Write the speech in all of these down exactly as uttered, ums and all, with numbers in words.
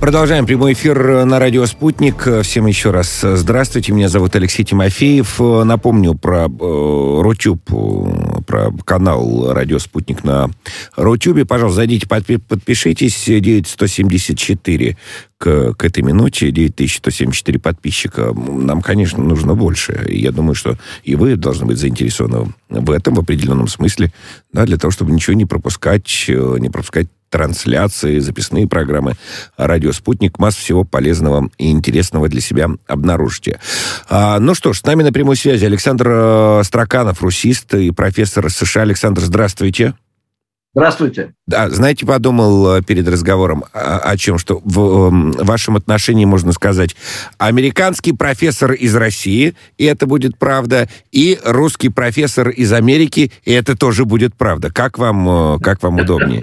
Продолжаем прямой эфир на радио «Спутник». Всем еще раз здравствуйте. Меня зовут Алексей Тимофеев. Напомню про э, Рутюб, про канал «Радио Спутник» на Рутюбе. Пожалуйста, зайдите, подпи- подпишитесь. девять сто семьдесят четыре к, к этой минуте. девять тысяч сто семьдесят четыре подписчика. Нам, конечно, нужно больше. И я думаю, что и вы должны быть заинтересованы в этом в определенном смысле, да, для того, чтобы ничего не пропускать, не пропускать трансляции, записные программы «Радио Спутник». Масса всего полезного и интересного для себя обнаружите. А, ну что ж, с нами на прямой связи Александр Строканов, русист и профессор США. Александр, здравствуйте. Здравствуйте. Да, знаете, подумал перед разговором о, о чем, что в, в вашем отношении можно сказать: американский профессор из России, и это будет правда, и русский профессор из Америки, и это тоже будет правда. Как вам, как вам удобнее?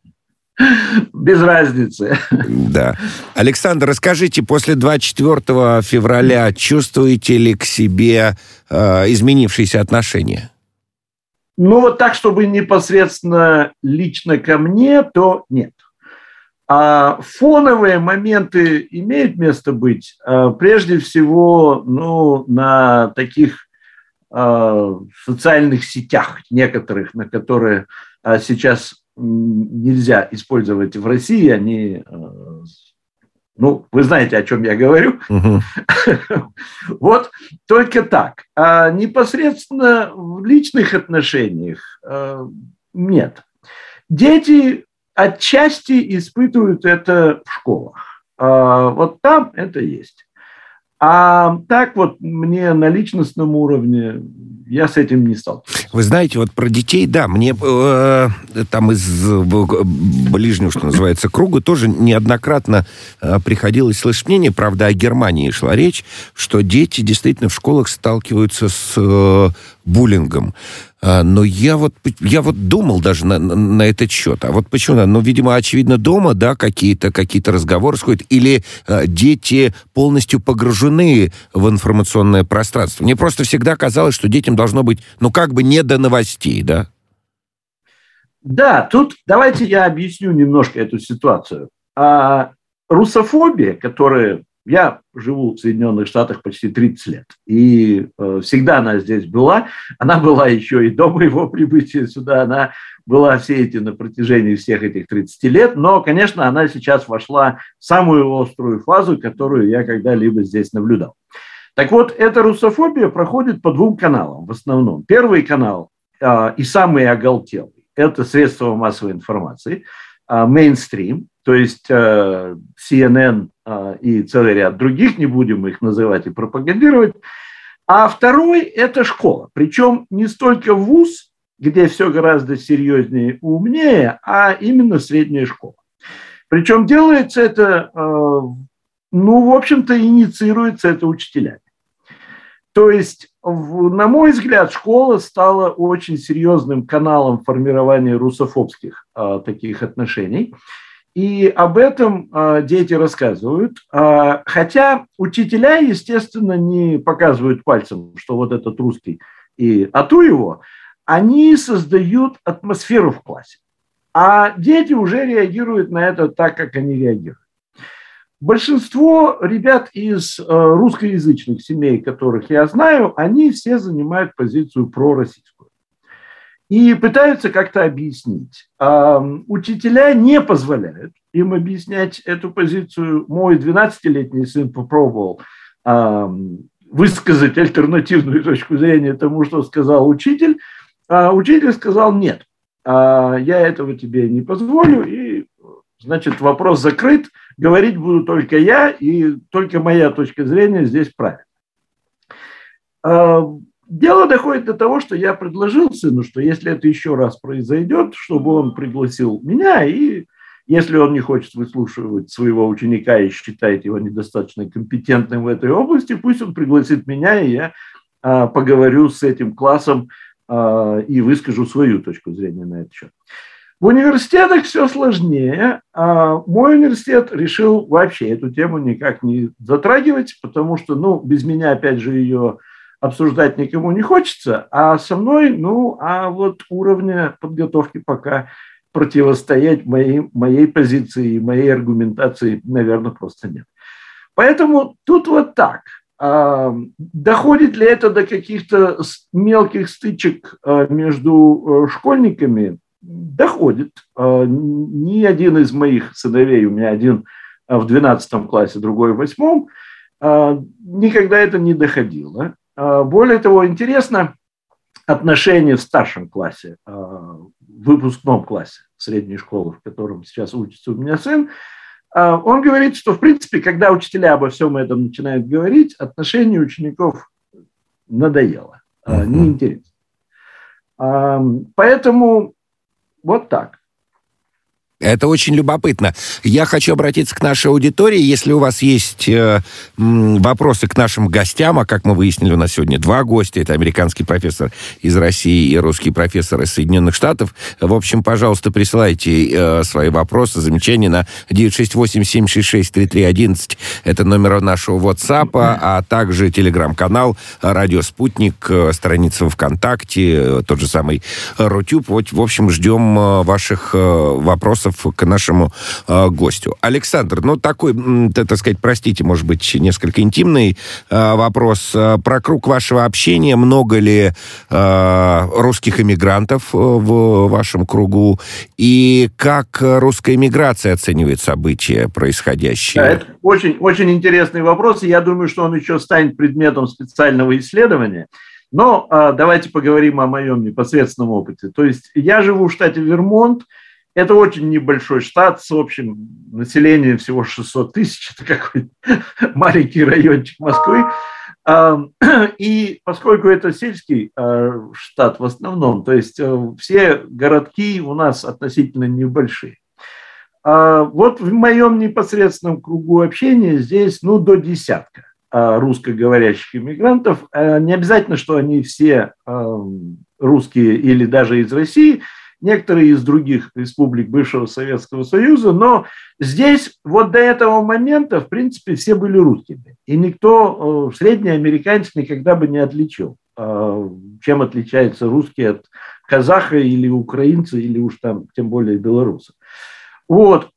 Без разницы. Да. Александр, расскажите, после двадцать четвёртого февраля чувствуете ли к себе э, изменившиеся отношения? Ну, вот так, чтобы непосредственно лично ко мне, то нет. А фоновые моменты имеют место быть. А прежде всего, ну, на таких а, социальных сетях некоторых, на которые а, сейчас нельзя использовать в России, они, ну, вы знаете, о чем я говорю. Uh-huh. Вот только так. А непосредственно в личных отношениях нет. Дети отчасти испытывают это в школах. Вот там это есть. А так вот мне на личностном уровне я с этим не сталкивался. Вы знаете, вот про детей, да, мне э, там из ближнего, что называется, круга тоже неоднократно э, приходилось слышать мнение, правда, о Германии шла речь, что дети действительно в школах сталкиваются с э, буллингом. А, но я вот, я вот думал даже на, на, на этот счет. А вот почему? Ну, видимо, очевидно, дома, да, какие-то, какие-то разговоры сходят, или э, дети полностью погружены в информационное пространство. Мне просто всегда казалось, что детям должно быть, ну, как бы не до новостей, да? Да, тут давайте я объясню немножко эту ситуацию. А, русофобия, которая... Я живу в Соединенных Штатах почти тридцать лет, и э, всегда она здесь была. Она была еще и до моего прибытия сюда, она была все эти на протяжении всех этих тридцати лет, но, конечно, она сейчас вошла в самую острую фазу, которую я когда-либо здесь наблюдал. Так вот, эта русофобия проходит по двум каналам в основном. Первый канал э, и самый оголтелый – это средства массовой информации, мейнстрим, то есть э, си эн эн э, и целый ряд других, не будем их называть и пропагандировать. А второй – это школа. Причем не столько вуз, где все гораздо серьезнее и умнее, а именно средняя школа. Причем делается это, э, ну, в общем-то, инициируется это учителями. То есть, в, на мой взгляд, школа стала очень серьезным каналом формирования русофобских э, таких отношений. И об этом э, дети рассказывают. Э, хотя учителя, естественно, не показывают пальцем, что вот этот русский и ату его, они создают атмосферу в классе. А дети уже реагируют на это так, как они реагируют. Большинство ребят из э, русскоязычных семей, которых я знаю, они все занимают позицию пророссийскую. И пытаются как-то объяснить. Э, учителя не позволяют им объяснять эту позицию. Мой двенадцатилетний сын попробовал э, высказать альтернативную точку зрения тому, что сказал учитель. А учитель сказал: нет, э, я этого тебе не позволю, и, значит, вопрос закрыт. Говорить буду только я, и только моя точка зрения здесь правильна. Дело доходит до того, что я предложил сыну, что если это еще раз произойдет, чтобы он пригласил меня, и если он не хочет выслушивать своего ученика и считает его недостаточно компетентным в этой области, пусть он пригласит меня, и я поговорю с этим классом и выскажу свою точку зрения на этот счет. В университетах все сложнее. Мой университет решил вообще эту тему никак не затрагивать, потому что, ну, без меня, опять же, ее обсуждать никому не хочется, а со мной, ну, а вот уровня подготовки пока противостоять моей, моей позиции и моей аргументации, наверное, просто нет. Поэтому тут вот так. Доходит ли это до каких-то мелких стычек между школьниками? Доходит. Ни один из моих сыновей, у меня один в двенадцатом классе, другой в восьмом, никогда это не доходило. Более того, интересно отношения в старшем классе, в выпускном классе средней школы, в котором сейчас учится у меня сын. Он говорит, что, в принципе, когда учителя обо всем этом начинают говорить, отношение учеников надоело, uh-huh. неинтересно. Поэтому вот так. Это очень любопытно. Я хочу обратиться к нашей аудитории. Если у вас есть э, вопросы к нашим гостям, а как мы выяснили, у нас сегодня два гостя. Это американский профессор из России и русский профессор из Соединенных Штатов. В общем, пожалуйста, присылайте э, свои вопросы, замечания на девять шесть восемь семь шесть шесть три три один один. Это номер нашего WhatsApp, а также телеграм-канал «Радио Спутник», страница во ВКонтакте, тот же самый Рутюб. Вот, в общем, ждем ваших вопросов к нашему э, гостю. Александр, ну такой, так сказать, простите, может быть, несколько интимный э, вопрос. Про круг вашего общения. Много ли э, русских эмигрантов в вашем кругу? И как русская эмиграция оценивает события, происходящие? Да, это очень, очень интересный вопрос, и я думаю, что он еще станет предметом специального исследования. Но э, давайте поговорим о моем непосредственном опыте. То есть я живу в штате Вермонт. Это очень небольшой штат с общим населением всего шестьсот тысяч. Это какой-то маленький райончик Москвы. И поскольку это сельский штат в основном, то есть все городки у нас относительно небольшие. Вот в моем непосредственном кругу общения здесь ну, до десятка русскоговорящих иммигрантов. Не обязательно, что они все русские или даже из России, некоторые из других республик бывшего Советского Союза, но здесь вот до этого момента, в принципе, все были русскими. И никто, средний американец, никогда бы не отличил, чем отличается русский от казаха или украинца, или уж там, тем более, белоруса. Вот.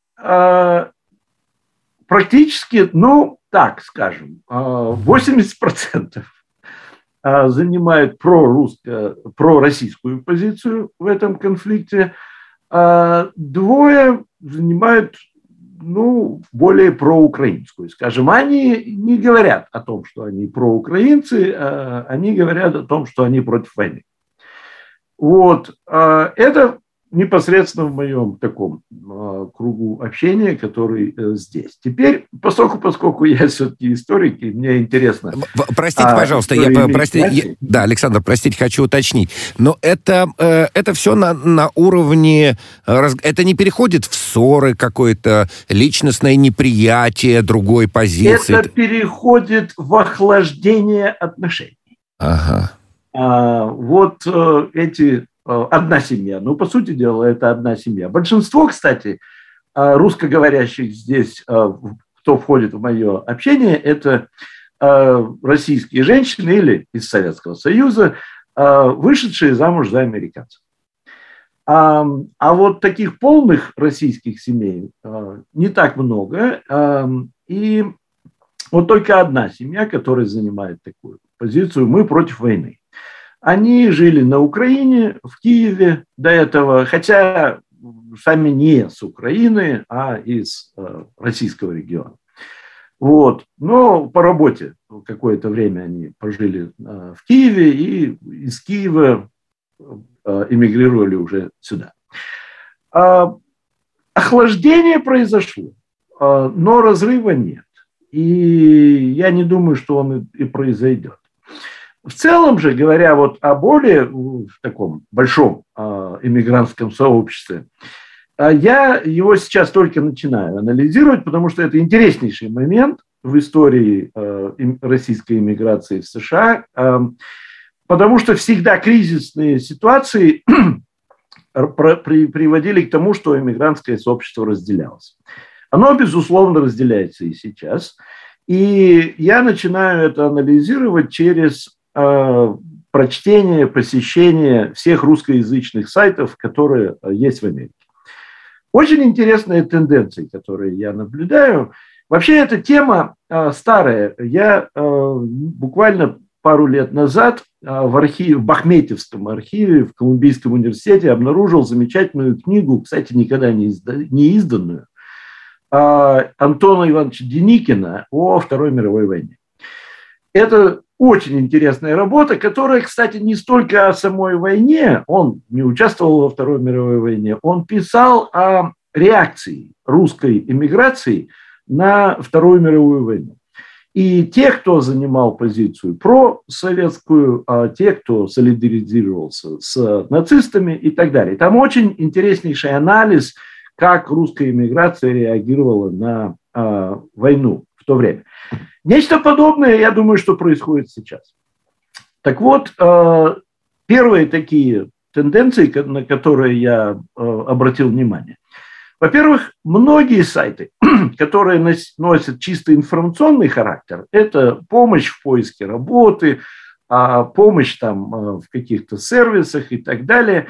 Практически, ну, так скажем, восемьдесят процентов занимают прорусскую, пророссийскую позицию в этом конфликте, а двое занимают ну, более проукраинскую. Скажем, они не говорят о том, что они проукраинцы, а они говорят о том, что они против войны. Вот. Это непосредственно в моем таком э, кругу общения, который э, здесь. Теперь, поскольку, поскольку я все-таки историк, и мне интересно... Простите, а, пожалуйста, я, прости, я, да, Александр, простите, хочу уточнить, но это, э, это все на, на уровне... Раз, это не переходит в ссоры, какое-то личностное неприятие другой позиции? Это переходит в охлаждение отношений. Ага. А, вот э, эти... Одна семья. Ну, по сути дела, это одна семья. Большинство, кстати, русскоговорящих здесь, кто входит в мое общение, это российские женщины или из Советского Союза, вышедшие замуж за американцев. А, а вот таких полных российских семей не так много. И вот только одна семья, которая занимает такую позицию: мы против войны. Они жили на Украине, в Киеве до этого, хотя сами не с Украины, а из э, российского региона. Вот. Но по работе какое-то время они пожили э, в Киеве и из Киева э, эмигрировали уже сюда. Э, охлаждение произошло, э, но разрыва нет. И я не думаю, что он и, и произойдет. В целом же, говоря вот о более в таком большом э, иммигрантском сообществе, э, я его сейчас только начинаю анализировать, потому что это интереснейший момент в истории э, российской иммиграции в США, э, потому что всегда кризисные ситуации приводили к тому, что иммигрантское сообщество разделялось. Оно, безусловно, разделяется и сейчас. И я начинаю это анализировать через прочтение, посещение всех русскоязычных сайтов, которые есть в Америке. Очень интересные тенденции, которые я наблюдаю. Вообще эта тема э, старая. Я э, буквально пару лет назад э, в архиве, в Бахметьевском архиве в Колумбийском университете обнаружил замечательную книгу, кстати, никогда не, изда, не изданную, э, Антона Ивановича Деникина о Второй мировой войне. Это очень интересная работа, которая, кстати, не столько о самой войне, он не участвовал во Второй мировой войне, он писал о реакции русской эмиграции на Вторую мировую войну. И те, кто занимал позицию просоветскую, а те, кто солидаризировался с нацистами и так далее. Там очень интереснейший анализ, как русская эмиграция реагировала на а, войну в то время. Нечто подобное, я думаю, что происходит сейчас. Так вот, первые такие тенденции, на которые я обратил внимание. Во-первых, многие сайты, которые носят чисто информационный характер, это помощь в поиске работы, помощь там в каких-то сервисах и так далее,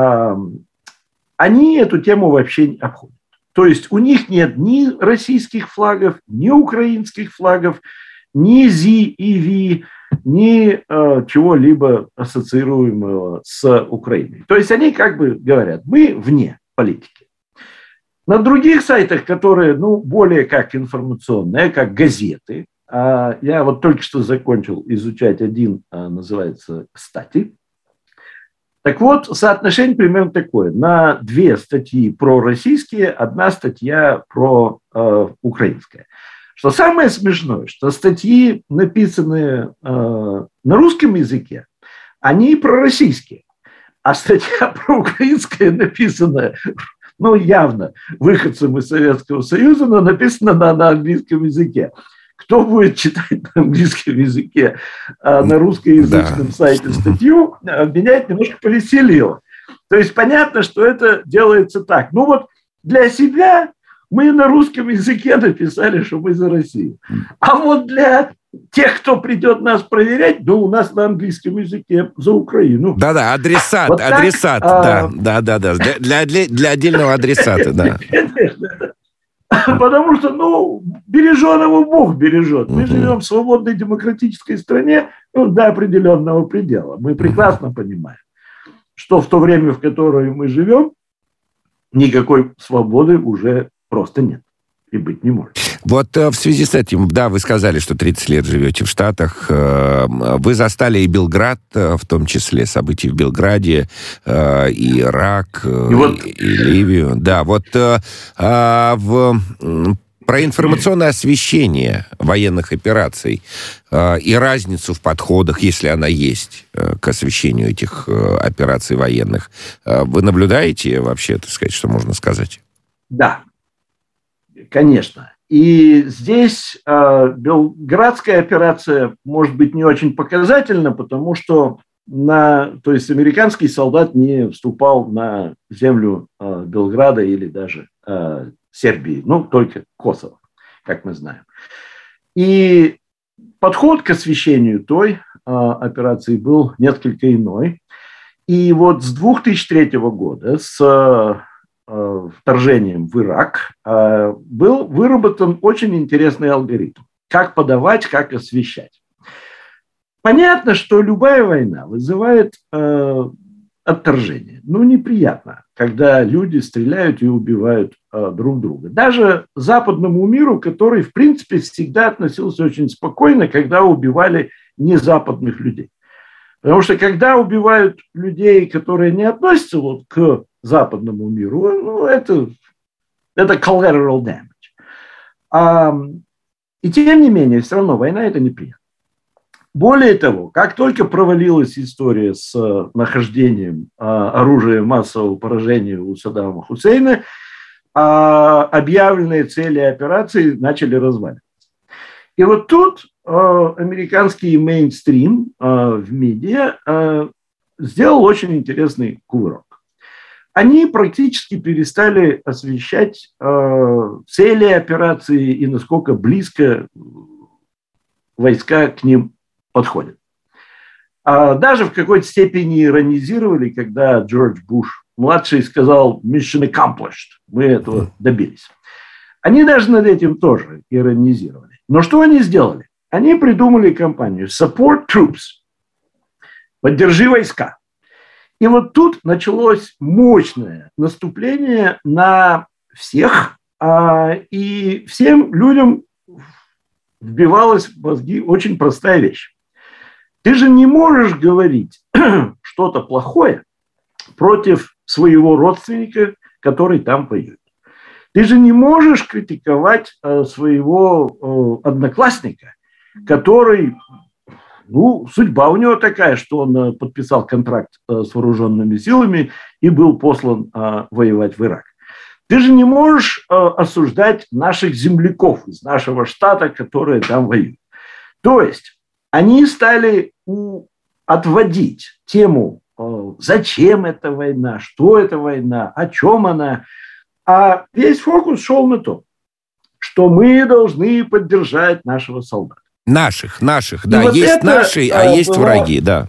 они эту тему вообще не обходят. То есть у них нет ни российских флагов, ни украинских флагов, ни зи и ви, ни э, чего-либо ассоциируемого с Украиной. То есть они как бы говорят, мы вне политики. На других сайтах, которые ну, более как информационные, как газеты, э, я вот только что закончил изучать один, э, называется «Кстати». Так вот, соотношение примерно такое. На две статьи пророссийские, одна статья про э, украинская. Что самое смешное, что статьи, написанные э, на русском языке, они пророссийские. А статья проукраинская, написанная, ну, явно выходцем из Советского Союза, но написана на, на английском языке. Кто будет читать на английском языке, а на русскоязычном да. сайте статью, меня это немножко повеселило. То есть понятно, что это делается так. Ну вот для себя мы на русском языке написали, что мы за Россию. А вот для тех, кто придет нас проверять, ну у нас на английском языке за Украину. Да-да, адресат, вот адресат, так, да, да, да, да, для, для, для отдельного адресата, да. Конечно. Потому что, ну, береженого Бог бережет. Мы живем в свободной демократической стране ну, до определенного предела. Мы прекрасно понимаем, что в то время, в которое мы живем, никакой свободы уже просто нет и быть не может. Вот в связи с этим, да, вы сказали, что тридцать лет живете в Штатах. Вы застали и Белград, в том числе события в Белграде, и Ирак, и, вот... и Ливию. Да, вот в... про информационное освещение военных операций и разницу в подходах, если она есть, к освещению этих операций военных. Вы наблюдаете вообще, так сказать, что можно сказать? Да, конечно. И здесь э, белградская операция может быть не очень показательна, потому что на, то есть американский солдат не вступал на землю э, Белграда или даже э, Сербии, ну, только Косово, как мы знаем. И подход к освещению той э, операции был несколько иной. И вот с две тысячи третьего года, с вторжением в Ирак, был выработан очень интересный алгоритм. Как подавать, как освещать. Понятно, что любая война вызывает э, отторжение. Ну, неприятно, когда люди стреляют и убивают э, друг друга. Даже западному миру, который, в принципе, всегда относился очень спокойно, когда убивали незападных людей. Потому что когда убивают людей, которые не относятся вот к западному миру, ну, это, это collateral damage. А, и тем не менее, все равно война – это неприятно. Более того, как только провалилась история с нахождением а, оружия массового поражения у Саддама Хусейна, а, объявленные цели операции начали разваливаться. И вот тут а, американский мейнстрим а, в медиа а, сделал очень интересный кувырок. Они практически перестали освещать э, цели операции и насколько близко войска к ним подходят. А даже в какой-то степени иронизировали, когда Джордж Буш младший сказал mission accomplished, мы этого добились. Они даже над этим тоже иронизировали. Но что они сделали? Они придумали кампанию support troops, поддержи войска. И вот тут началось мощное наступление на всех, и всем людям вбивалась в мозги очень простая вещь. Ты же не можешь говорить что-то плохое против своего родственника, который там воюет. Ты же не можешь критиковать своего одноклассника, который, ну, судьба у него такая, что он подписал контракт с вооруженными силами и был послан воевать в Ирак. Ты же не можешь осуждать наших земляков из нашего штата, которые там воюют. То есть они стали отводить тему, зачем эта война, что это война, о чем она. А весь фокус шел на то, что мы должны поддержать нашего солдата. Наших, наших, да. Вот есть это, наши, а, а есть было... враги, да.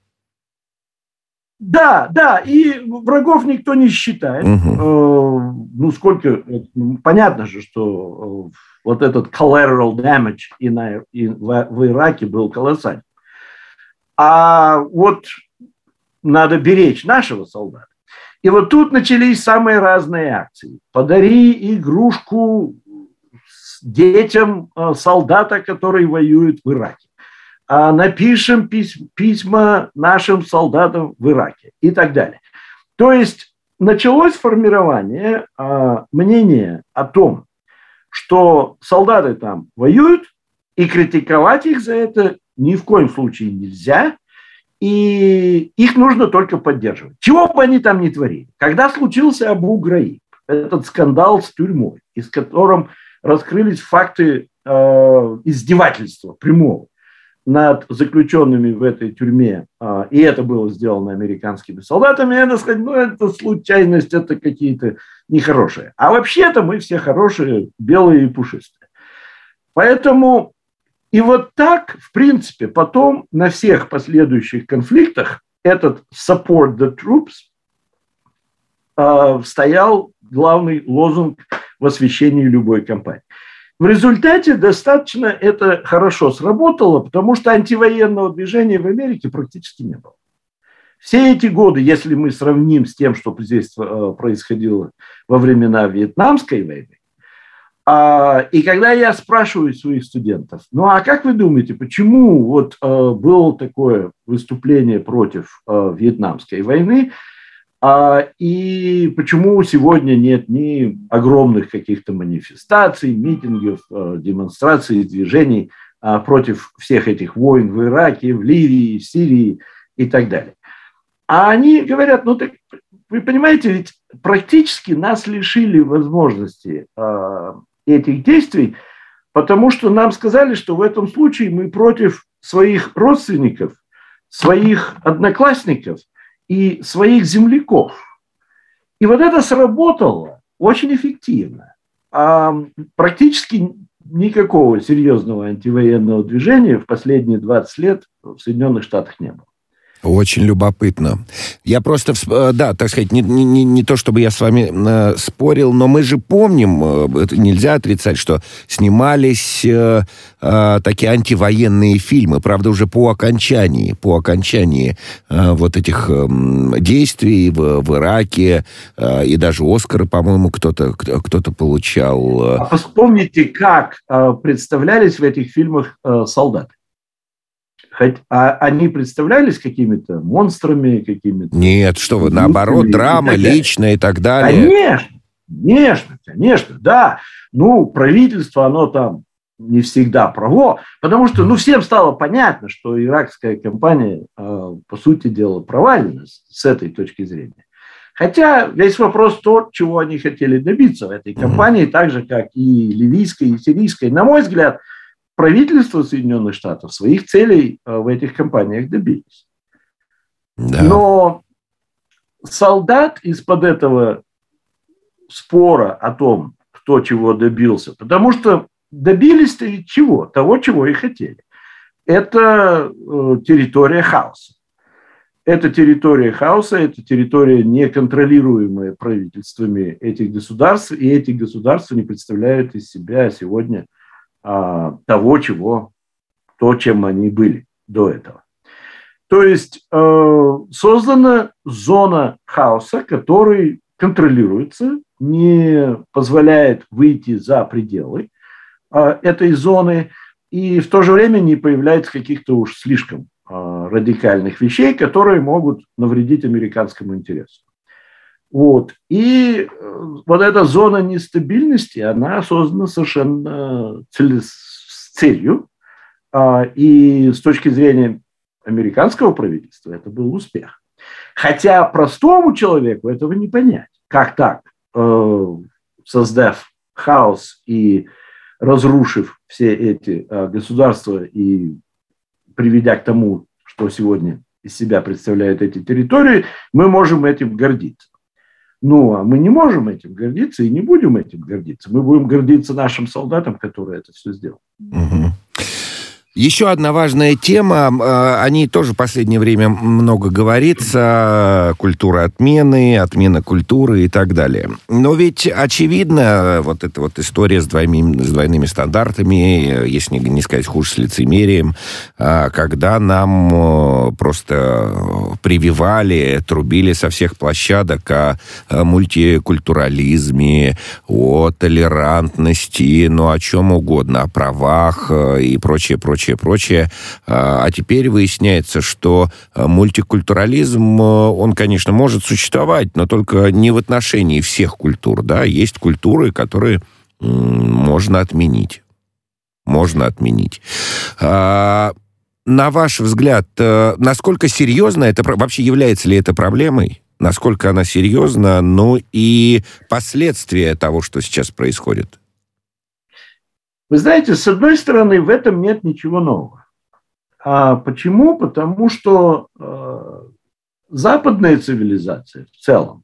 Да, да, и врагов никто не считает. Угу. Ну, сколько... Понятно же, что вот этот collateral damage и на, и в, в Ираке был колоссальный. А вот надо беречь нашего солдата. И вот тут начались самые разные акции. Подари игрушку детям солдата, который воюет в Ираке. Напишем письма нашим солдатам в Ираке и так далее. То есть началось формирование мнения о том, что солдаты там воюют, и критиковать их за это ни в коем случае нельзя, и их нужно только поддерживать. Чего бы они там ни творили. Когда случился Абу Граиб, этот скандал с тюрьмой, из которым раскрылись факты э, издевательства прямого над заключенными в этой тюрьме, э, и это было сделано американскими солдатами, я надо сказать, ну, это случайность, это какие-то нехорошие. А вообще-то мы все хорошие, белые и пушистые. Поэтому и вот так, в принципе, потом на всех последующих конфликтах этот support the troops э, стоял главный лозунг в освещении любой кампании. В результате достаточно это хорошо сработало, потому что антивоенного движения в Америке практически не было. Все эти годы, если мы сравним с тем, что здесь происходило во времена Вьетнамской войны, и когда я спрашиваю своих студентов, ну а как вы думаете, почему вот было такое выступление против Вьетнамской войны, и почему сегодня нет ни огромных каких-то манифестаций, митингов, демонстраций, движений против всех этих войн в Ираке, в Ливии, в Сирии и так далее? А они говорят, ну так вы понимаете, ведь практически нас лишили возможности этих действий, потому что нам сказали, что в этом случае мы против своих родственников, своих одноклассников и своих земляков. И вот это сработало очень эффективно. А практически никакого серьезного антивоенного движения в последние двадцать лет в Соединенных Штатах не было. Очень любопытно. Я просто, да, так сказать, не, не, не то, чтобы я с вами э, спорил, но мы же помним, э, это нельзя отрицать, что снимались э, э, такие антивоенные фильмы, правда, уже по окончании, по окончании э, вот этих э, действий в, в Ираке, э, и даже Оскары, по-моему, кто-то, кто-то получал. А вспомните, как э, представлялись в этих фильмах э, солдаты. Хоть, а они представлялись какими-то монстрами, какими-то... Нет, что вы, наоборот, драма личная и так далее. Конечно, конечно, конечно, да. Ну, правительство, оно там не всегда право, потому что, ну, всем стало понятно, что иракская кампания, по сути дела, провалена с этой точки зрения. Хотя весь вопрос тот, чего они хотели добиться в этой кампании, mm-hmm. так же, как и ливийской, и сирийской. На мой взгляд, правительство Соединенных Штатов своих целей в этих кампаниях добились. Да. Но солдат из-под этого спора о том, кто чего добился, потому что добились-то ведь чего? Того, чего и хотели. Это территория хаоса. это территория хаоса, это территория, неконтролируемая правительствами этих государств, и эти государства не представляют из себя сегодня а, того, чего, то, чем они были до этого. То есть э, создана зона хаоса, который контролируется, не позволяет выйти за пределы э, этой зоны, и в то же время не появляется каких-то уж слишком э, радикальных вещей, которые могут навредить американскому интересу. Вот. И э, вот эта зона нестабильности, она создана совершенно цель, с целью, э, и с точки зрения американского правительства это был успех. Хотя простому человеку этого не понять. Как так, э, создав хаос и разрушив все эти э, государства и приведя к тому, что сегодня из себя представляют эти территории, мы можем этим гордиться. Ну, а мы не можем этим гордиться и не будем этим гордиться. Мы будем гордиться нашим солдатам, которые это все сделали. Угу. Еще одна важная тема, о ней тоже в последнее время много говорится, культура отмены, отмена культуры и так далее. Но ведь очевидно, вот эта вот история с двойными, с двойными стандартами, если не сказать хуже, с лицемерием, когда нам просто прививали, трубили со всех площадок о мультикультурализме, о толерантности, ну, о чем угодно, о правах и прочее, прочее. прочее, прочее. А теперь выясняется, что мультикультурализм, он, конечно, может существовать, но только не в отношении всех культур, да. Есть культуры, которые можно отменить. Можно отменить. А, на ваш взгляд, насколько серьезно это, вообще является ли это проблемой? Насколько она серьезна? Ну и последствия того, что сейчас происходит? Вы знаете, с одной стороны, в этом нет ничего нового. А почему? Потому что э, западная цивилизация в целом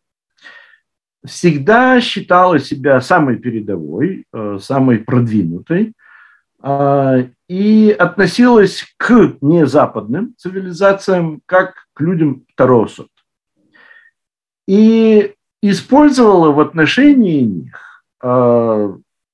всегда считала себя самой передовой, э, самой продвинутой э, и относилась к незападным цивилизациям как к людям второго сорта. И использовала в отношении них э,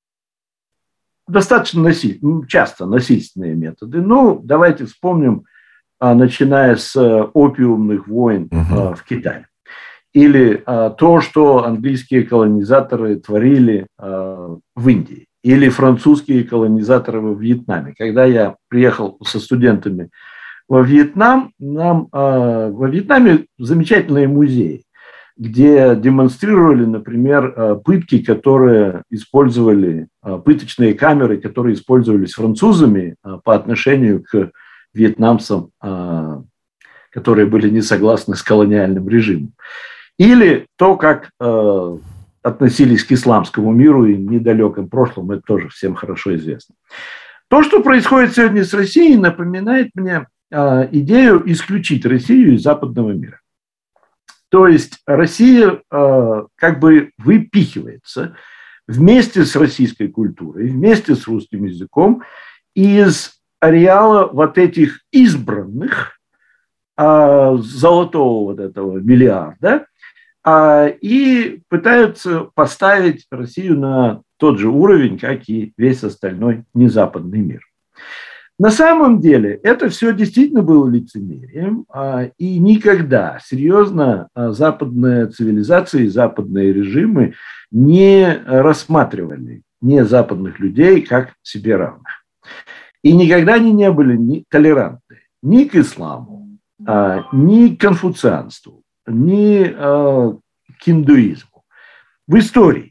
достаточно насиль... часто насильственные методы. Ну, давайте вспомним, начиная с опиумных войн uh-huh. в Китае. Или то, что английские колонизаторы творили в Индии. Или французские колонизаторы во Вьетнаме. Когда я приехал со студентами во Вьетнам, нам во Вьетнаме замечательные музеи, где демонстрировали, например, пытки, которые использовали, пыточные камеры, которые использовались французами по отношению к вьетнамцам, которые были не согласны с колониальным режимом. Или то, как относились к исламскому миру и недалеком прошлом, это тоже всем хорошо известно. То, что происходит сегодня с Россией, напоминает мне идею исключить Россию из западного мира. То есть Россия э, как бы выпихивается вместе с российской культурой, вместе с русским языком из ареала вот этих избранных э, золотого вот этого миллиарда э, и пытаются поставить Россию на тот же уровень, как и весь остальной незападный мир. На самом деле это все действительно было лицемерием, и никогда серьезно западная цивилизация и западные режимы не рассматривали незападных людей как себе равных. И никогда они не были ни толерантны ни к исламу, ни к конфуцианству, ни к индуизму. В истории.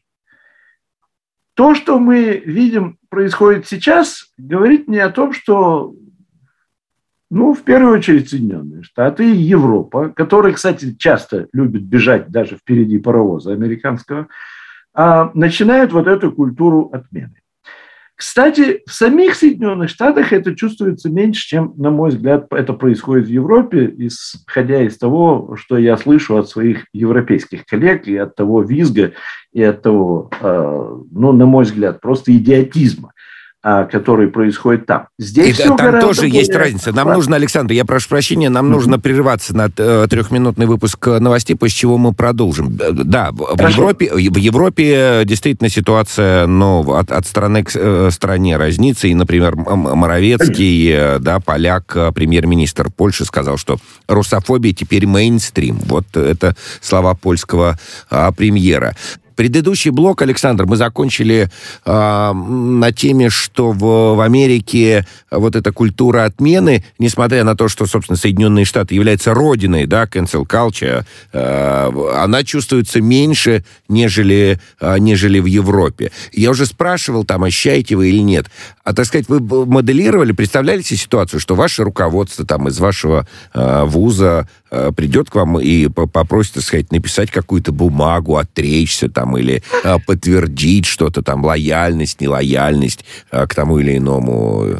То, что мы видим происходит сейчас, говорит мне о том, что, ну, в первую очередь Соединенные Штаты и Европа, которые, кстати, часто любят бежать даже впереди паровоза американского, начинают вот эту культуру отмены. Кстати, в самих Соединенных Штатах это чувствуется меньше, чем, на мой взгляд, это происходит в Европе, исходя из того, что я слышу от своих европейских коллег, и от того визга, и от того, ну, на мой взгляд, просто идиотизма, который происходит там. Здесь и, там тоже есть разница. Нам нужно, Александр, я прошу прощения, нам mm-hmm. нужно прерываться на э, трехминутный выпуск новостей, после чего мы продолжим. Да, в Европе, в Европе действительно ситуация, ну, от, от страны к э, стране разнится. И, например, Моровецкий, э, да, поляк, премьер-министр Польши, сказал, что русофобия теперь мейнстрим. Вот это слова польского э, премьера. Предыдущий блок, Александр, мы закончили э, на теме, что в, в Америке вот эта культура отмены, несмотря на то, что, собственно, Соединенные Штаты являются родиной, да, cancel culture, э, она чувствуется меньше, нежели, э, нежели в Европе. Я уже спрашивал, там, ощущаете вы или нет. А, так сказать, вы моделировали, представляли себе ситуацию, что ваше руководство там, из вашего э, вуза э, придет к вам и попросит, так сказать, написать какую-то бумагу, отречься там, или э, подтвердить что-то там, лояльность, нелояльность э, к тому или иному?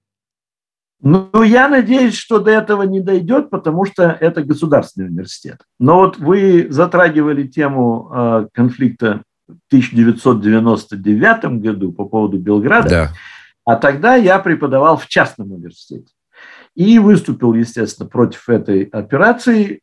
Ну, я надеюсь, что до этого не дойдет, потому что это государственный университет. Но вот вы затрагивали тему э, конфликта в тысяча девятьсот девяносто девятом году по поводу Белграда. Да. А тогда я преподавал в частном университете. И выступил, естественно, против этой операции.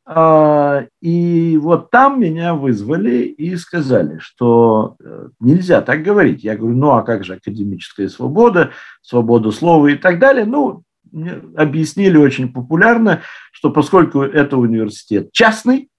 И вот там меня вызвали и сказали, что нельзя так говорить. Я говорю, ну а как же академическая свобода, свобода слова и так далее. Ну, объяснили очень популярно, что поскольку это университет частный,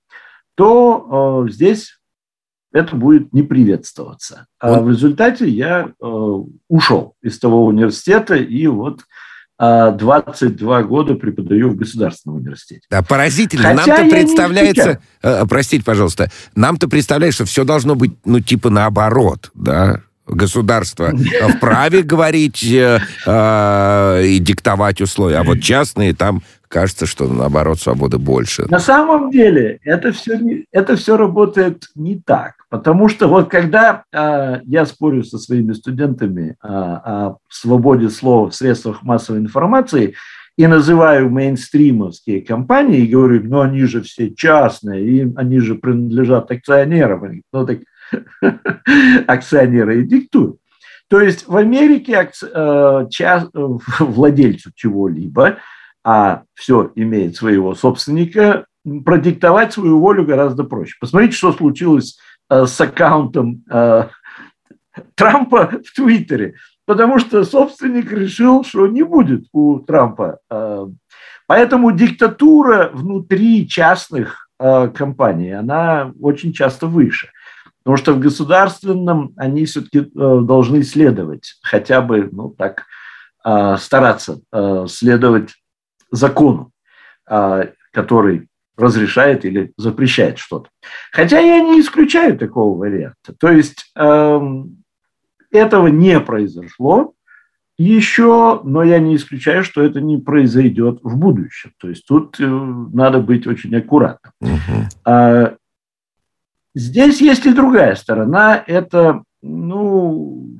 то здесь это будет не приветствоваться. А вот. В результате я ушел из того университета и вот двадцать два года преподаю в государственном университете. Да, поразительно. Хотя нам-то представляется... Э, простите, пожалуйста. Нам-то представляется, что все должно быть, ну, типа наоборот, да? Государство вправе говорить э, э, и диктовать условия, а вот частные, там кажется, что, наоборот, свободы больше. На самом деле это все, это все работает не так. Потому что вот когда э, я спорю со своими студентами э, о свободе слова в средствах массовой информации и называю мейнстримовские компании, и говорю, ну они же все частные, и они же принадлежат акционерам. Они, ну так акционеры и диктуют. То есть в Америке акци... э, час... владельцу чего-либо, а все имеет своего собственника, продиктовать свою волю гораздо проще. Посмотрите, что случилось с аккаунтом э, Трампа в Твиттере, потому что собственник решил, что не будет у Трампа. Э, поэтому диктатура внутри частных э, компаний, она очень часто выше. Потому что в государственном они все-таки э, должны следовать, хотя бы, ну так, э, стараться э, следовать закону, э, который разрешает или запрещает что-то. Хотя я не исключаю такого варианта. То есть э, этого не произошло еще, но я не исключаю, что это не произойдет в будущем. То есть тут э, надо быть очень аккуратным. Угу. Э, здесь есть и другая сторона. Это, ну,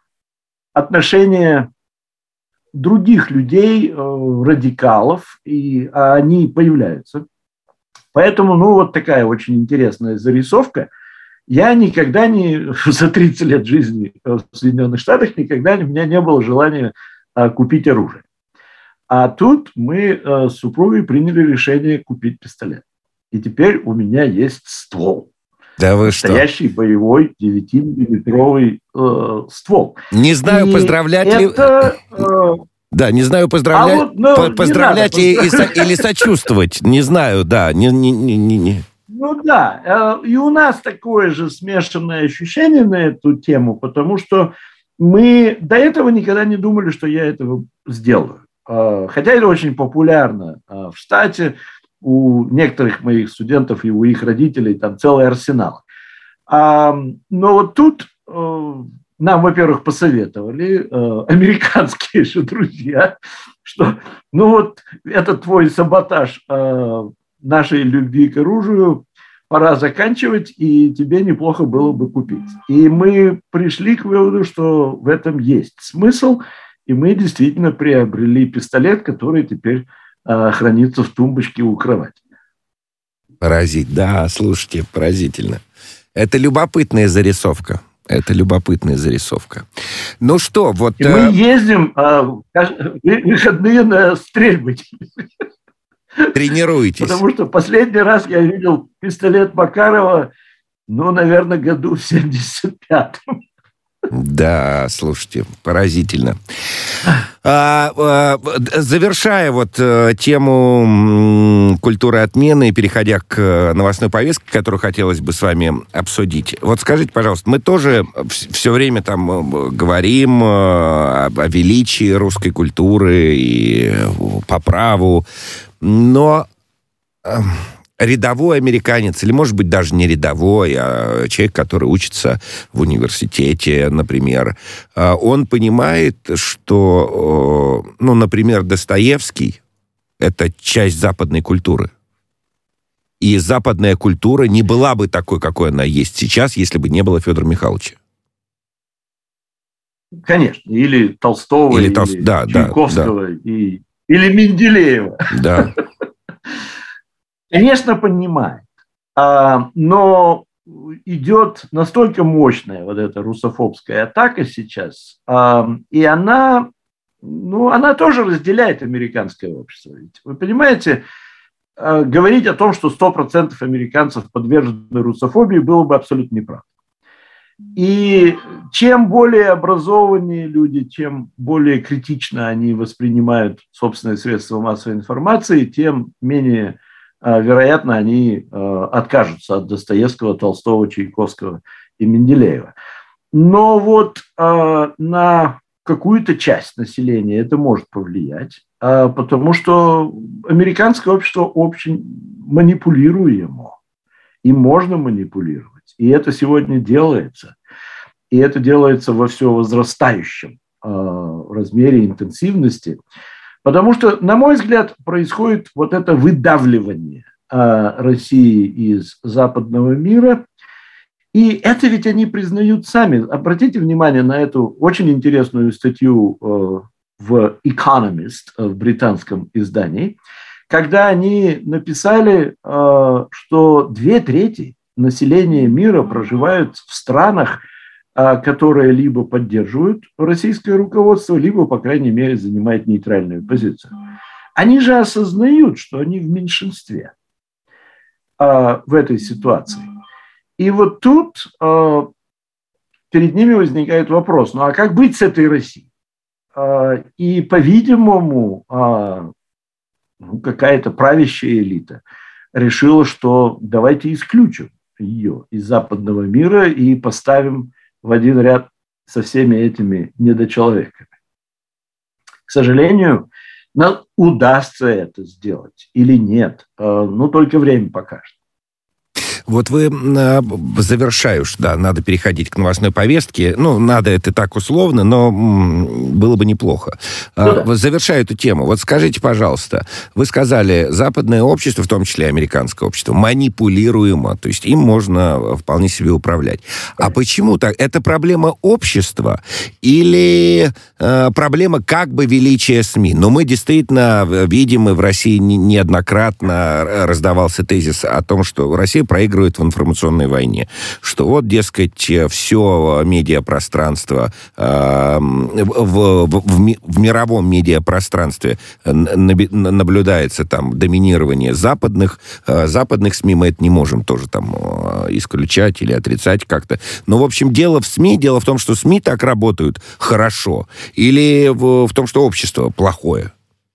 отношение других людей, э, радикалов, и они появляются. Поэтому, ну, вот такая очень интересная зарисовка. Я никогда не, за тридцать лет жизни в Соединенных Штатах, никогда у меня не было желания а, купить оружие. А тут мы а, с супругой приняли решение купить пистолет. И теперь у меня есть ствол. Да вы настоящий что? боевой девятимиллиметровый э, ствол. Не знаю, и поздравлять это, ли... Э... Да, не знаю, поздравлять, а вот, ну, поздравлять и, и, или сочувствовать. Не знаю, да. Не, не, не, не. Ну да, и у нас такое же смешанное ощущение на эту тему, потому что мы до этого никогда не думали, что я этого сделаю. Хотя это очень популярно в штате, у некоторых моих студентов и у их родителей там целый арсенал. Но вот тут... Нам, во-первых, посоветовали э, американские же друзья, что ну вот этот твой саботаж э, нашей любви к оружию пора заканчивать, и тебе неплохо было бы купить. И мы пришли к выводу, что в этом есть смысл, и мы действительно приобрели пистолет, который теперь э, хранится в тумбочке у кровати. Поразить, да, слушайте, поразительно. Это любопытная зарисовка. Это любопытная зарисовка. Ну что, вот... И мы ездим а, в выходные на стрельбы. Тренируетесь. Потому что последний раз я видел пистолет Макарова, ну, наверное, году в семьдесят пятом. Да, слушайте, поразительно. А, а, завершая вот тему культуры отмены и переходя к новостной повестке, которую хотелось бы с вами обсудить. Вот скажите, пожалуйста, мы тоже все время там говорим о, о величии русской культуры и по праву, но рядовой американец, или, может быть, даже не рядовой, а человек, который учится в университете, например, он понимает, что, ну, например, Достоевский – это часть западной культуры. И западная культура не была бы такой, какой она есть сейчас, если бы не было Федора Михайловича. Конечно. Или Толстого, или, Толст... или да, Чайковского, да, да. И... или Менделеева. Да. Конечно, понимает. Но идет настолько мощная вот эта русофобская атака сейчас, и она, ну, она тоже разделяет американское общество. Вы понимаете, говорить о том, что сто процентов американцев подвержены русофобии, было бы абсолютно неправда. И чем более образованные люди, чем более критично они воспринимают собственные средства массовой информации, тем менее вероятно, они откажутся от Достоевского, Толстого, Чайковского и Менделеева. Но вот на какую-то часть населения это может повлиять, потому что американское общество очень манипулируемо. Им можно манипулировать. И это сегодня делается. И это делается во все возрастающем размере интенсивности. Потому что, на мой взгляд, происходит вот это выдавливание России из западного мира. И это ведь они признают сами. Обратите внимание на эту очень интересную статью в Economist, в британском издании, когда они написали, что две трети населения мира проживают в странах, которые либо поддерживают российское руководство, либо, по крайней мере, занимают нейтральную позицию. Они же осознают, что они в меньшинстве а, в этой ситуации. И вот тут а, перед ними возникает вопрос, ну а как быть с этой Россией? А, и, по-видимому, а, ну, какая-то правящая элита решила, что давайте исключим ее из западного мира и поставим в один ряд со всеми этими недочеловеками. К сожалению, нам удастся это сделать или нет, но только время покажет. Вот вы, завершаю, да, надо переходить к новостной повестке. Ну, надо это так условно, но было бы неплохо. Ну, да. Завершаю эту тему. Вот скажите, пожалуйста, вы сказали, западное общество, в том числе американское общество, манипулируемо, то есть им можно вполне себе управлять. А почему так? Это проблема общества или э, проблема как бы величия СМИ? Но мы действительно видим, и в России неоднократно раздавался тезис о том, что Россия проигрывает в информационной войне. Что вот, дескать, все медиапространство э, в, в, в, в мировом медиапространстве наблюдается там доминирование западных, э, западных СМИ. Мы это не можем тоже там э, исключать или отрицать как-то. Но, в общем, дело в СМИ. Дело в том, что СМИ так работают хорошо. Или в, в том, что общество плохое.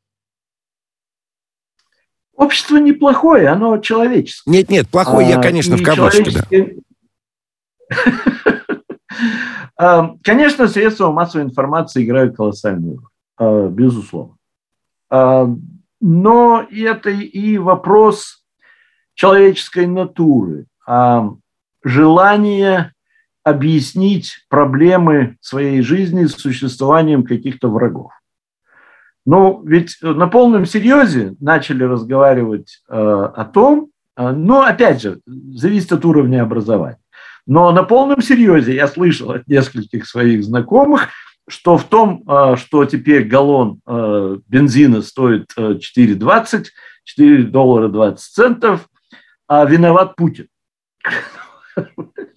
Общество неплохое, оно человеческое. Нет, нет, плохое, я, конечно, а, в кавычках. Да. Конечно, средства массовой информации играют колоссальную роль, безусловно. Но это и вопрос человеческой натуры, желание объяснить проблемы своей жизни существованием каких-то врагов. Ну, ведь на полном серьезе начали разговаривать э, о том, э, ну, опять же, зависит от уровня образования, но на полном серьезе я слышал от нескольких своих знакомых, что в том, э, что теперь галлон э, бензина стоит э, четыре двадцать, четыре доллара двадцать центов, а виноват Путин.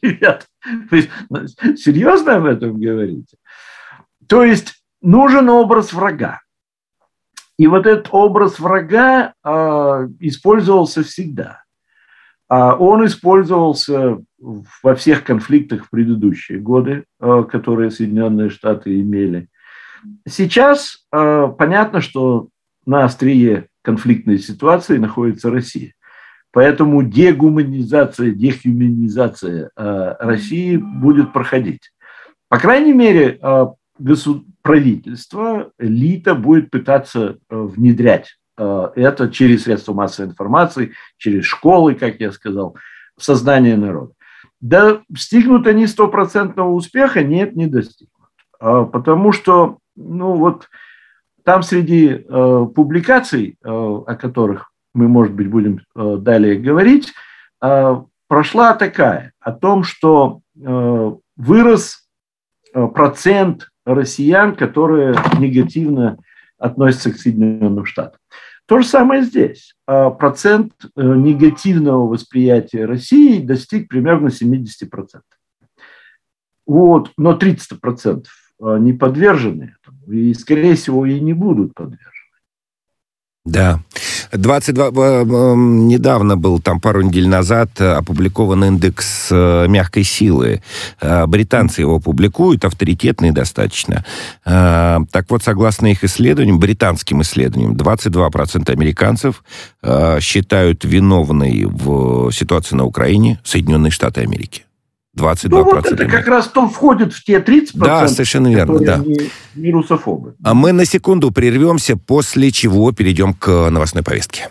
Ребята, вы серьезно об этом говорите? То есть нужен образ врага. И вот этот образ врага э, использовался всегда. А он использовался во всех конфликтах в предыдущие годы, э, которые Соединенные Штаты имели. Сейчас э, понятно, что на острие конфликтной ситуации находится Россия. Поэтому дегуманизация, дехуманизация э, России будет проходить. По крайней мере, э, правительство, элита будет пытаться э, внедрять э, это через средства массовой информации, через школы, как я сказал, в сознание народа. Достигнут они стопроцентного успеха? Нет, не достигнут. Э, потому что, ну вот, там среди э, публикаций, э, о которых мы, может быть, будем э, далее говорить, э, прошла такая, о том, что э, вырос э, процент россиян, которые негативно относятся к Соединенным Штатам. То же самое здесь. Э, процент э, негативного восприятия России достиг примерно семьдесят процентов. Вот, но тридцать процентов не подвержены этому, и, скорее всего, и не будут подвержены. Да. двадцать два недавно был, там пару недель назад, опубликован индекс мягкой силы. Британцы его публикуют, авторитетный достаточно. Так вот, согласно их исследованиям, британским исследованиям, двадцать два процента американцев считают виновной в ситуации на Украине Соединенные Штаты Америки. двадцать два процента. Ну, вот это как раз то входит в те тридцать процентов, да, совершенно верно, да. не, не русофобы. А мы на секунду прервемся, после чего перейдем к новостной повестке.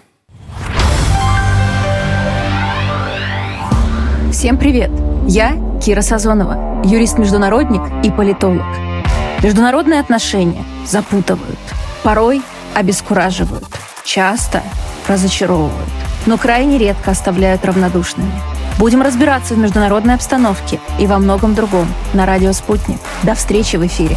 Всем привет! Я Кира Сазонова, юрист-международник и политолог. Международные отношения запутывают, порой обескураживают, часто разочаровывают, но крайне редко оставляют равнодушными. Будем разбираться в международной обстановке и во многом другом на радио «Спутник». До встречи в эфире.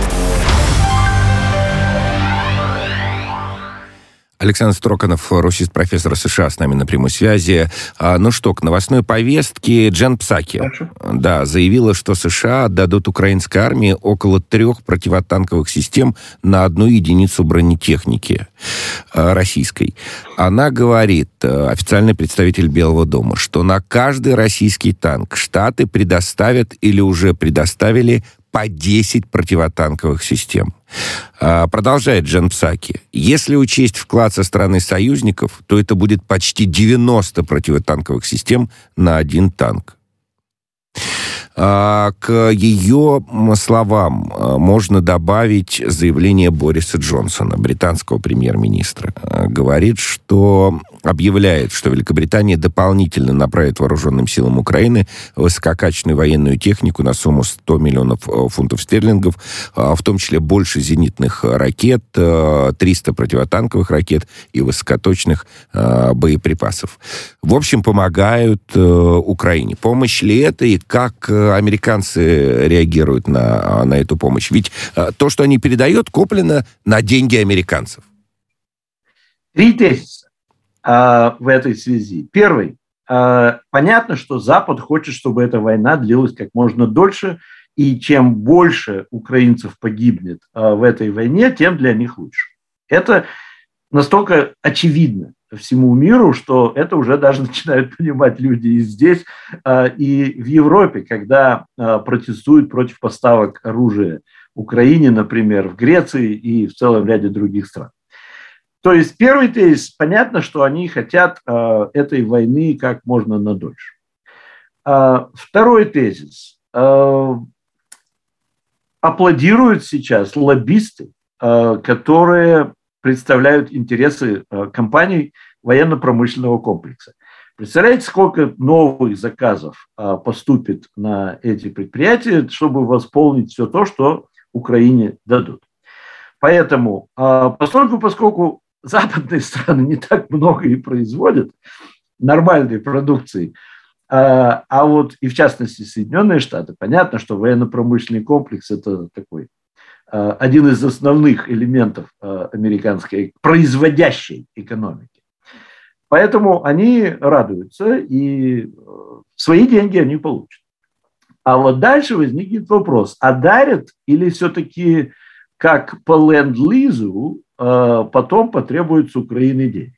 Александр Строканов, русист, профессор США, с нами на прямой связи. А, ну что, к новостной повестке. Джен Псаки, да, заявила, что США отдадут украинской армии около трех противотанковых систем на одну единицу бронетехники а, российской. Она говорит, официальный представитель Белого дома, что на каждый российский танк Штаты предоставят или уже предоставили по десять противотанковых систем. Продолжает Джен Псаки. Если учесть вклад со стороны союзников, то это будет почти девяносто противотанковых систем на один танк. К ее словам можно добавить заявление Бориса Джонсона, британского премьер-министра. Говорит, что объявляет, что Великобритания дополнительно направит вооруженным силам Украины высококачественную военную технику на сумму сто миллионов фунтов стерлингов, в том числе больше зенитных ракет, триста противотанковых ракет и высокоточных боеприпасов. В общем, помогают Украине. Помощь ли это и как американцы реагируют на, на эту помощь? Ведь то, что они передают, куплено на деньги американцев. Три тезиса э, в этой связи. Первый. Э, понятно, что Запад хочет, чтобы эта война длилась как можно дольше, и чем больше украинцев погибнет э, в этой войне, тем для них лучше. Это настолько очевидно всему миру, что это уже даже начинают понимать люди и здесь, и в Европе, когда протестуют против поставок оружия Украине, например, в Греции и в целом ряде других стран. То есть первый тезис, понятно, что они хотят этой войны как можно надольше. Второй тезис. Аплодируют сейчас лоббисты, которые представляют интересы компаний военно-промышленного комплекса. Представляете, сколько новых заказов поступит на эти предприятия, чтобы восполнить все то, что Украине дадут. Поэтому, поскольку, поскольку западные страны не так много и производят нормальной продукции, а вот и в частности Соединенные Штаты, понятно, что военно-промышленный комплекс – это такой один из основных элементов американской производящей экономики. Поэтому они радуются, и свои деньги они получат. А вот дальше возникнет вопрос, а дарят или все-таки как по ленд-лизу потом потребуется Украине денег?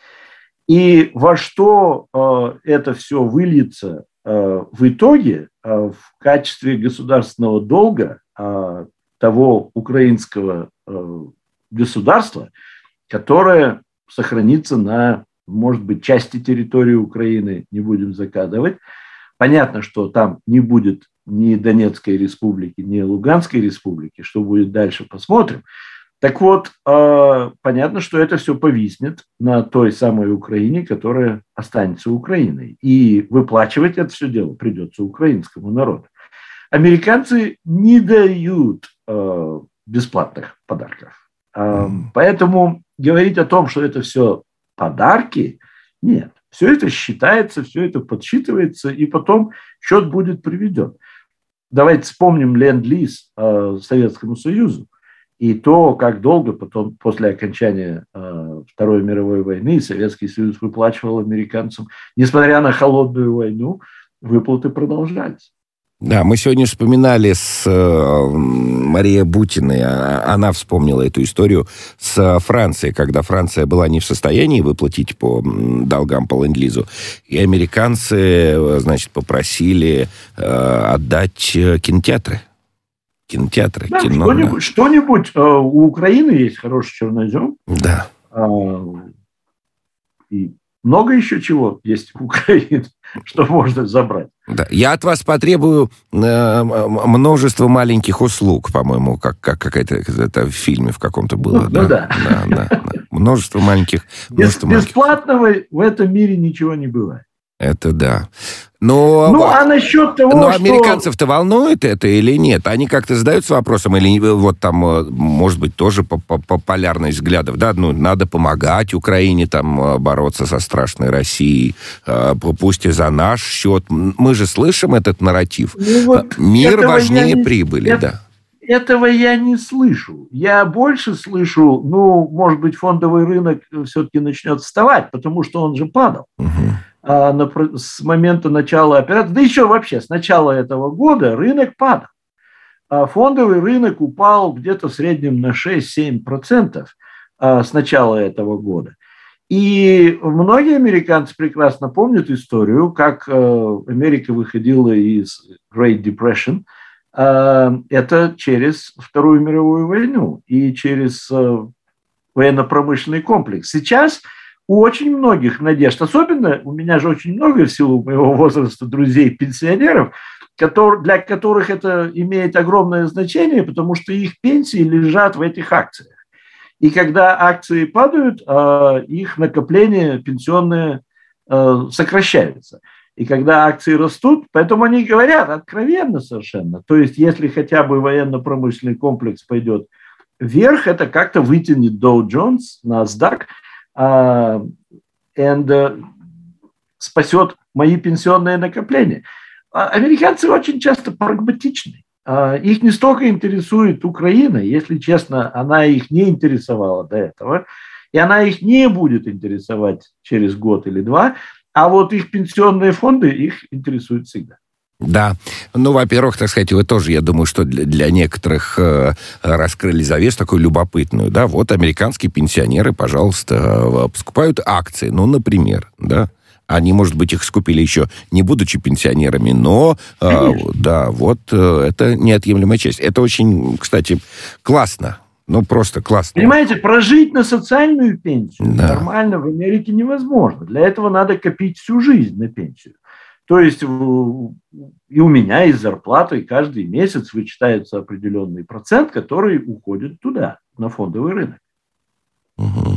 И во что это все выльется в итоге в качестве государственного долга того украинского государства, которое сохранится на, может быть, части территории Украины, не будем загадывать. Понятно, что там не будет ни Донецкой республики, ни Луганской республики. Что будет дальше, посмотрим. Так вот, понятно, что это все повиснет на той самой Украине, которая останется Украиной. И выплачивать это все дело придется украинскому народу. Американцы не дают бесплатных подарков. Поэтому говорить о том, что это все подарки, нет. Все это считается, все это подсчитывается, и потом счет будет приведен. Давайте вспомним ленд-лиз Советскому Союзу и то, как долго потом, после окончания Второй мировой войны, Советский Союз выплачивал американцам. Несмотря на холодную войну, выплаты продолжались. Да, мы сегодня вспоминали с э, Марией Бутиной, она вспомнила эту историю с Францией, когда Франция была не в состоянии выплатить по долгам по ленд-лизу, и американцы, значит, попросили э, отдать кинотеатры. Кинотеатры, да, кино. Что-нибудь, да. что-нибудь э, у Украины есть хороший чернозем. Да. Э, и много еще чего есть в Украине, что можно забрать. Да. Я от вас потребую э, множество маленьких услуг, по-моему, как, как какая-то это в фильме в каком-то было. Ну, да? Ну, да. Да, да, да. Множество маленьких... Без, бесплатного маленьких. В этом мире ничего не бывает. Это да. Но, ну, а насчет того, но что... американцев-то волнует это или нет? Они как-то задаются вопросом, или вот там, может быть, тоже по, по, по полярность взглядов, да, ну, надо помогать Украине там бороться со страшной Россией, пусть и за наш счет. Мы же слышим этот нарратив. Ну, вот мир важнее не... прибыли, это... да. Этого я не слышу. Я больше слышу, ну, может быть, фондовый рынок все-таки начнет вставать, потому что он же падал. Угу. А на, с момента начала операции, да еще вообще с начала этого года рынок падал. А фондовый рынок упал где-то в среднем на шесть-семь процентов а, с начала этого года. И многие американцы прекрасно помнят историю, как а, Америка выходила из Great Depression. Это через Вторую мировую войну и через военно-промышленный комплекс. Сейчас у очень многих надежд, особенно у меня же очень много в силу моего возраста друзей-пенсионеров, которые, для которых это имеет огромное значение, потому что их пенсии лежат в этих акциях. И когда акции падают, их накопления пенсионные сокращаются. И когда акции растут, поэтому они говорят откровенно совершенно. То есть, если хотя бы военно-промышленный комплекс пойдет вверх, это как-то вытянет Dow Jones, NASDAQ, uh, and, uh, спасет мои пенсионные накопления. Uh, американцы очень часто прагматичны. Uh, их не столько интересует Украина, если честно, она их не интересовала до этого, и она их не будет интересовать через год или два. А вот их пенсионные фонды их интересуют всегда. Да. Ну, во-первых, так сказать, вы тоже, я думаю, что для, для некоторых э, раскрыли завесу такую любопытную. Да, вот американские пенсионеры, пожалуйста, э, скупают акции. Ну, например, да. Они, может быть, их скупили еще не будучи пенсионерами, но, э, да, вот э, это неотъемлемая часть. Это очень, кстати, классно. Ну, просто классно. Понимаете, прожить на социальную пенсию да. нормально в Америке невозможно. Для этого надо копить всю жизнь на пенсию. То есть и у меня из зарплаты каждый месяц вычитается определенный процент, который уходит туда, на фондовый рынок. Угу.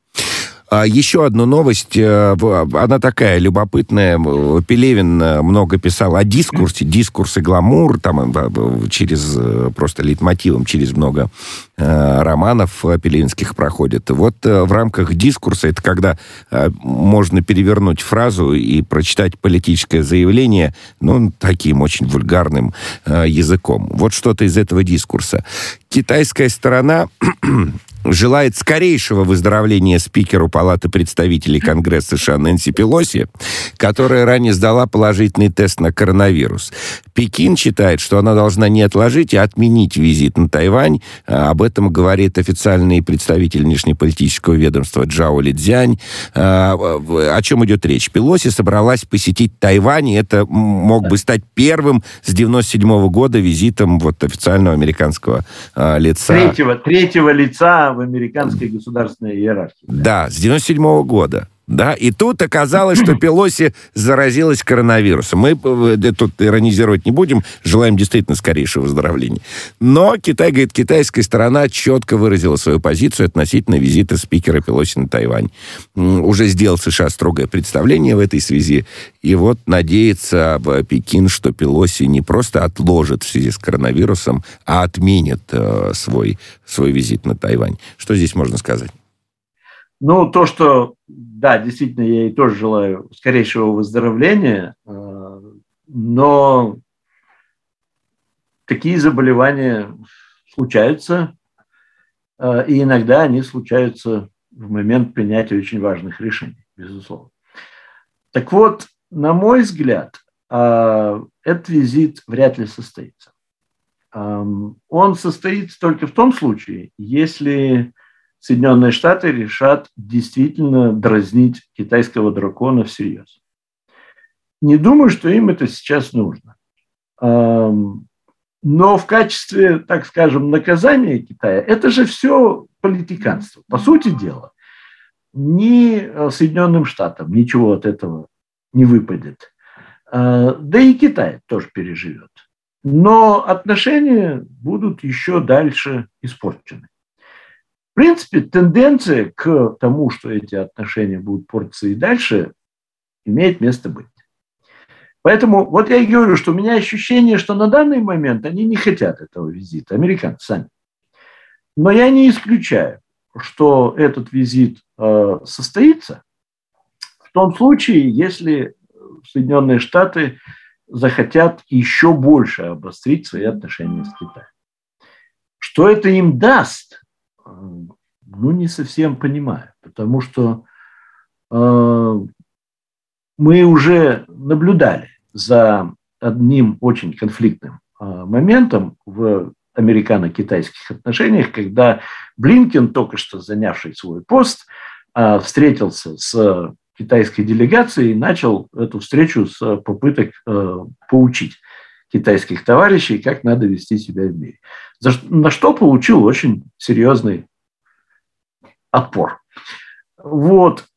Еще одну новость, она такая любопытная. Пелевин много писал о дискурсе, дискурс и гламур, там через просто лейтмотивом, через много романов пелевинских проходит. Вот в рамках дискурса, это когда можно перевернуть фразу и прочитать политическое заявление, ну, таким очень вульгарным языком. Вот что-то из этого дискурса. Китайская сторона желает скорейшего выздоровления спикеру Палаты представителей Конгресса США Нэнси Пелоси, которая ранее сдала положительный тест на коронавирус. Пекин считает, что она должна не отложить, а отменить визит на Тайвань. Об этом говорит официальный представитель внешнеполитического ведомства Джао Лидзянь. О чем идет речь? Пелоси собралась посетить Тайвань, и это мог бы стать первым с девяносто седьмого года визитом вот официального американского лица. Третьего, третьего лица в американской государственной иерархии. Да, с девяносто седьмого года. Да, и тут оказалось, что Пелоси заразилась коронавирусом. Мы тут иронизировать не будем, желаем действительно скорейшего выздоровления. Но Китай, говорит, китайская сторона четко выразила свою позицию относительно визита спикера Пелоси на Тайвань. Уже сделал США строгое представление в этой связи. И вот надеется Пекин, что Пелоси не просто отложит в связи с коронавирусом, а отменит э, свой, свой визит на Тайвань. Что здесь можно сказать? Ну, то, что, да, действительно, я ей тоже желаю скорейшего выздоровления, но такие заболевания случаются, и иногда они случаются в момент принятия очень важных решений, безусловно. Так вот, на мой взгляд, этот визит вряд ли состоится. Он состоится только в том случае, если Соединенные Штаты решат действительно дразнить китайского дракона всерьез. Не думаю, что им это сейчас нужно. Но в качестве, так скажем, наказания Китая, это же все политиканство. По сути дела, ни Соединенным Штатам ничего от этого не выпадет. Да и Китай тоже переживет. Но отношения будут еще дальше испорчены. В принципе, тенденция к тому, что эти отношения будут портиться и дальше, имеет место быть. Поэтому вот я и говорю, что у меня ощущение, что на данный момент они не хотят этого визита, американцы сами. Но я не исключаю, что этот визит э, состоится в том случае, если Соединенные Штаты захотят еще больше обострить свои отношения с Китаем. Что это им даст? Ну, не совсем понимаю, потому что э, мы уже наблюдали за одним очень конфликтным э, моментом в американо-китайских отношениях, когда Блинкен, только что занявший свой пост, э, встретился с китайской делегацией и начал эту встречу с попыток э, поучить китайских товарищей, как надо вести себя в мире. За, на что получил очень серьезный отпор. Вот.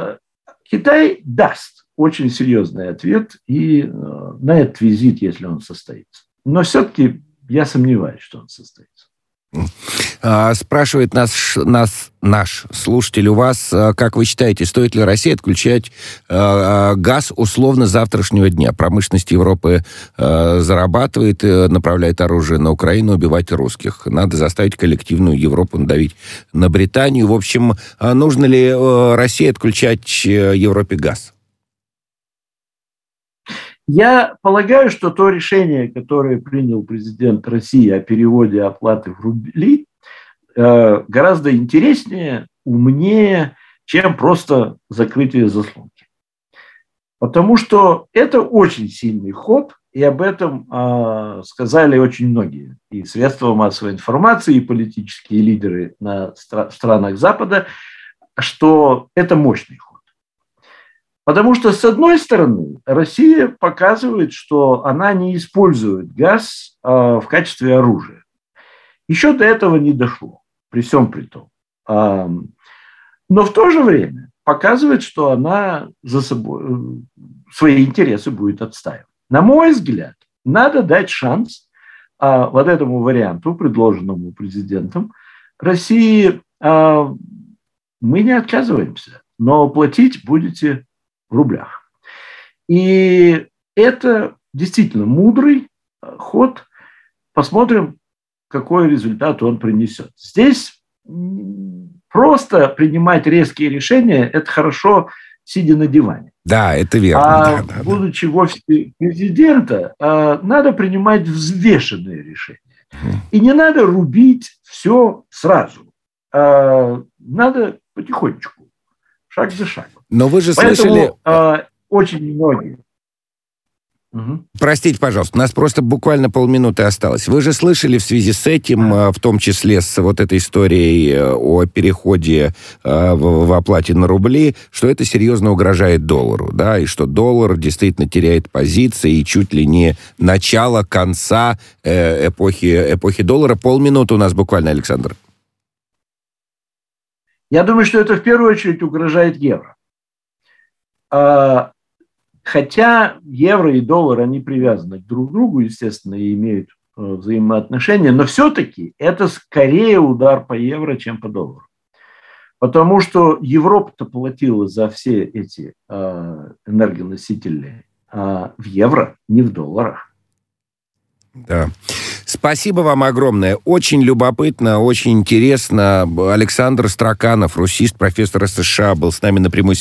Китай даст очень серьезный ответ и на этот визит, если он состоится. Но все-таки я сомневаюсь, что он состоится. Спрашивает нас, нас наш слушатель у вас, как вы считаете, стоит ли Россия отключать э, газ условно с завтрашнего дня? Промышленность Европы э, зарабатывает, э, направляет оружие на Украину, убивать русских. Надо заставить коллективную Европу надавить на Британию. В общем, нужно ли э, России отключать э, Европе газ? Я полагаю, что то решение, которое принял президент России о переводе оплаты в рубли, гораздо интереснее, умнее, чем просто закрытие заслонки. Потому что это очень сильный ход, и об этом э, сказали очень многие. И средства массовой информации, и политические лидеры на стра- странах Запада, что это мощный ход. Потому что, с одной стороны, Россия показывает, что она не использует газ э, в качестве оружия. Еще до этого не дошло, при всем при том. Э, но в то же время показывает, что она за собой, э, свои интересы будет отстаивать. На мой взгляд, надо дать шанс э, вот этому варианту, предложенному президентом России. Э, мы не отказываемся, но платить будете в рублях. И это действительно мудрый ход. Посмотрим, какой результат он принесет. Здесь просто принимать резкие решения – это хорошо, сидя на диване. Да, это верно. А да, да, будучи да. в офисе президента, надо принимать взвешенные решения. И не надо рубить все сразу. э, надо потихонечку, шаг за шагом. Но вы же Поэтому, слышали... Э, очень многие... Угу. Простите, пожалуйста, у нас просто буквально полминуты осталось. Вы же слышали в связи с этим, в том числе с вот этой историей о переходе в, в оплате на рубли, что это серьезно угрожает доллару, да, и что доллар действительно теряет позиции, и чуть ли не начало конца эпохи, эпохи доллара. Полминуты у нас буквально, Александр. Я думаю, что это в первую очередь угрожает евро. Хотя евро и доллар, они привязаны друг к другу, естественно, и имеют взаимоотношения, но все-таки это скорее удар по евро, чем по доллару. Потому что Европа-то платила за все эти энергоносители в евро, не в долларах. Да. Спасибо вам огромное. Очень любопытно, очень интересно. Александр Строканов, русист, профессор эс эс эс, был с нами на прямой